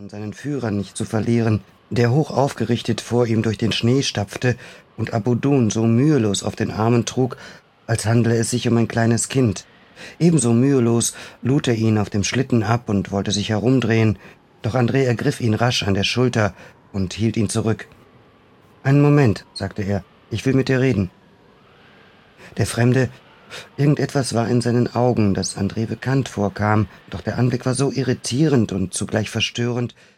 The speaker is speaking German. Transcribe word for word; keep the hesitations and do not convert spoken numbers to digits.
an seinen Führer nicht zu verlieren, der hoch aufgerichtet vor ihm durch den Schnee stapfte und Abudun so mühelos auf den Armen trug, als handle es sich um ein kleines Kind. Ebenso mühelos lud er ihn auf dem Schlitten ab und wollte sich herumdrehen, doch André ergriff ihn rasch an der Schulter und hielt ihn zurück. »Einen Moment«, sagte er, »ich will mit dir reden.« Der Fremde, irgendetwas war in seinen Augen, das André bekannt vorkam, doch der Anblick war so irritierend und zugleich verstörend,